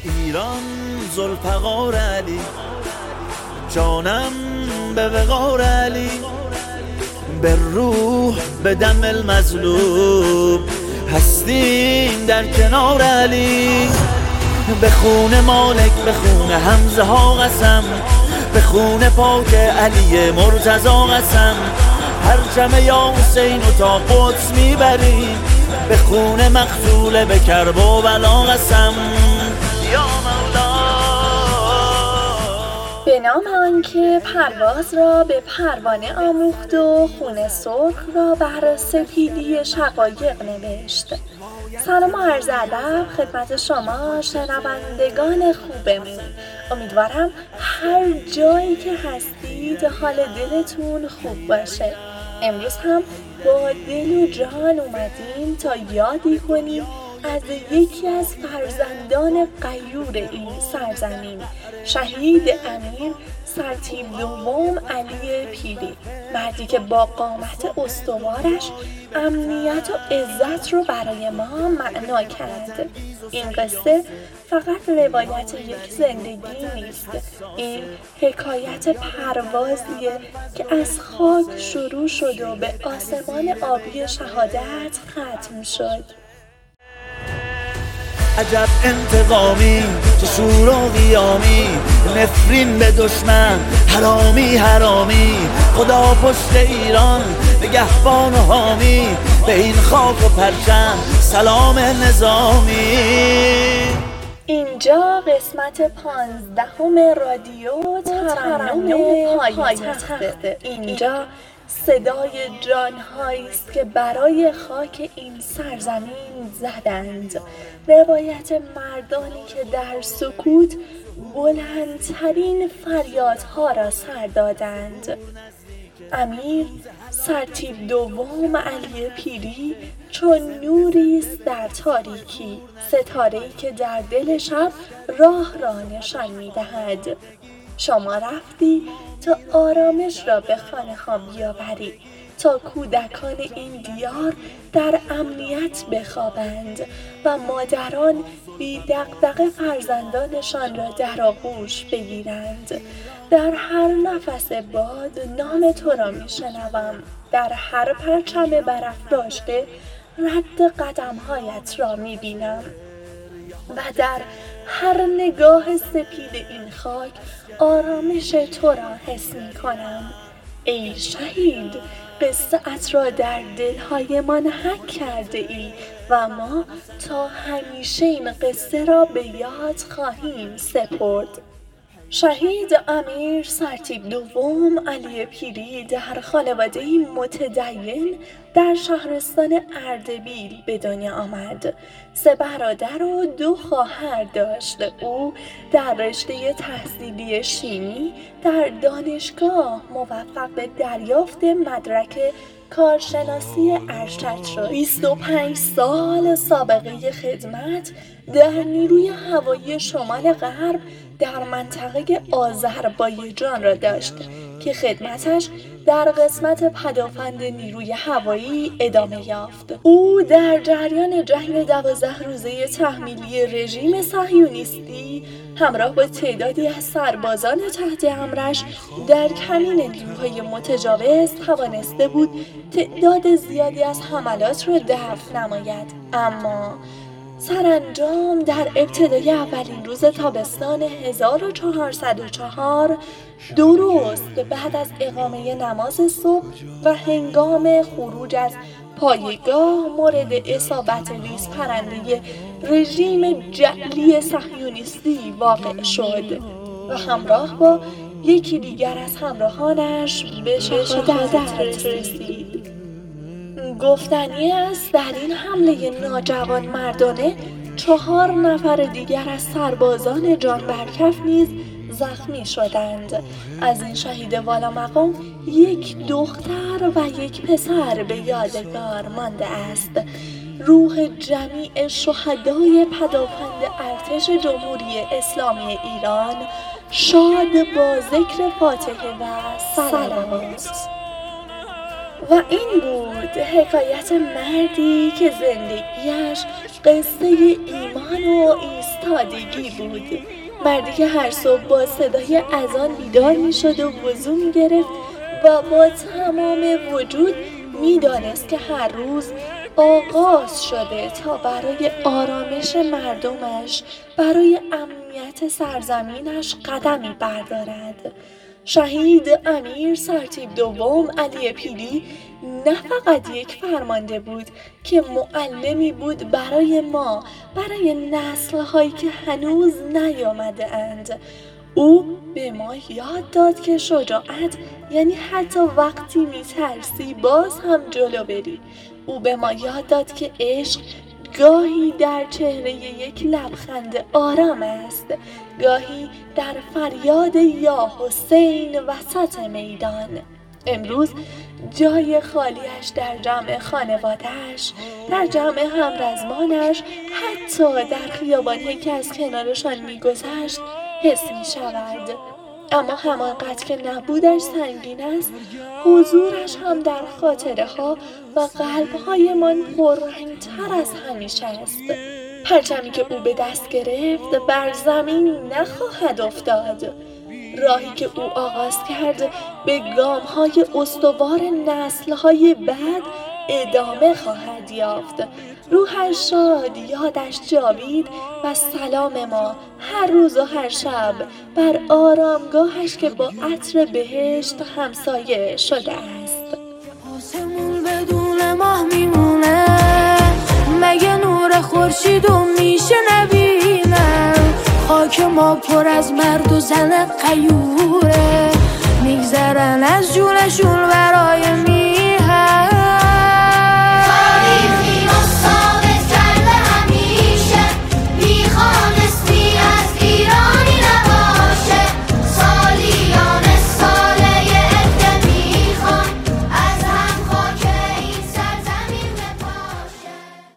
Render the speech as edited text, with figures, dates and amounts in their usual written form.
ایران ذوالفقار علی، جانم به وقار علی، به روح به دم المظلوم هستیم در کنار علی. به خون مالک به خون حمزه ها قسم، به خون پاک علی مرتضی قسم، پرچم یا حسین و تا قدس میبریم، به خون مقتول به کرب و بلا قسم. یا مولا به نام آنکه پرواز را به پروانه آموخت و خون سرخ را بر سپیدی شقایق نوشت. سلام و عرض ادب خدمت شما شنوندگان خوبمون. امیدوارم هر جایی که هستید حال دلتون خوب باشه. امروز هم با دل و جان اومدیم تا یادی کنیم از یکی از فرزندان غیور این سرزمین، شهید امیر سرتیپ دوم علی پیری، مردی که با قامت استوارش امنیت و عزت رو برای ما معنا کرد. این قصه فقط روایت یک زندگی نیست، این حکایت پروازیه که از خاک شروع شد و به آسمان آبی شهادت ختم شد. عجب انتقامی چه شور و قیامی، نفرین به دشمن حرامی حرامی، خدا پشت ایران نگهبان و حامی، به این خاک و پرچم سلام نظامی. اینجا قسمت 15 رادیو ترنم پایتخته. اینجا صدای جانهایی است که برای خاک این سرزمین زدند، روایت مردانی که در سکوت بلندترین فریادها را سر دادند. امیر سرتیپ دوم علی پیری چون نوری است در تاریکی، ستاره‌ای که در دل شب راه را نشان می‌دهد. شما رفتی تا آرامش را به خانه ها بیاوری، تا کودکان این دیار در امنیت بخوابند و مادران بی دغدغه فرزندانشان را در آغوش بگیرند. در هر نفس باد نام تو را میشنوم، در هر پرچم برافراشته رد قدمهایت را میبینم و در هر نگاه سپید این خاک آرامش تو را حس می کنم. ای شهید، قصه‌ات را در دل‌هایمان حک کرده ای و ما تا همیشه این قصه را به یاد خواهیم سپرد. شهید امیر سرتیپ دوم علی پیری در خانواده‌ای متدین در شهرستان اردبیل به دنیا آمد. 3 برادر و 2 خواهر داشت. او در رشته تحصیلی شیمی در دانشگاه موفق به دریافت مدرک کارشناسی ارشد شد. 25 سال سابقه خدمت در نیروی هوایی شمال غرب در منطقه آذربایجان را داشت که خدمتش در قسمت پدافند نیروی هوایی ادامه یافت. او در جریان جنگ 12 روزه تحمیلی رژیم صهیونیستی همراه با تعدادی از سربازان تحت امرش در کمین نیروهای متجاوز توانسته بود تعداد زیادی از حملات را دفع نماید، اما سرانجام در ابتدای اولین روز تابستان 1404 درست بعد از اقامه نماز صبح و هنگام خروج از پایگاه مورد اصابت ریز پرنده رژیم جعلی صهیونیستی واقع شد و همراه با یکی دیگر از همراهانش به شهادت رسید. گفتنی است در این حمله ناجوان مردانه 4 نفر دیگر از سربازان جان برکف نیز زخمی شدند. از این شهید والا مقام 1 دختر و 1 پسر به یادگار مانده است. روح جمیع شهدای پدافند ارتش جمهوری اسلامی ایران شاد با ذکر فاتحه و صلوات. و این بود حکایت مردی که زندگیش قصه ایمان و ایستادگی بود. مردی که هر صبح با صدای اذان بیدار می شد و وضو می گرفت و با تمام وجود می دانست که هر روز آغاز شده تا برای آرامش مردمش، برای امنیت سرزمینش قدمی بردارد. شهید امیر سرتیپ دوم علی پیلی نه فقط یک فرمانده بود که معلمی بود برای ما، برای نسل‌هایی که هنوز نیامده اند. او به ما یاد داد که شجاعت یعنی حتی وقتی می‌ترسی باز هم جلو بری. او به ما یاد داد که عشق گاهی در چهره یک لبخند آرام است، گاهی در فریاد یا حسین وسط میدان. امروز جای خالیش در جمع خانواده‌اش، در جمع همرزمانش، حتی در خیابانی که از کنارشان می‌گذشت حس می‌شود. اما همانقدر که نبودش سنگین است، حضورش هم در خاطره‌ها و قلب‌هایمان پررنگ‌تر از همیشه است. پرچمی که او به دست گرفت بر زمین نخواهد افتاد. راهی که او آغاز کرد به گام‌های استوار نسل‌های بعد ادامه خواهد یافت. روحش شاد، یادش جاوید و سلام ما هر روز و هر شب بر آرامگاهش که با عطر بهشت همسایه شده است. آسمون بدون ماه میمونه، مگه نور خورشیدو میشه نبینم؟ خاک ما پر از مرد و زن غیوره، میگذرن از جونشون برای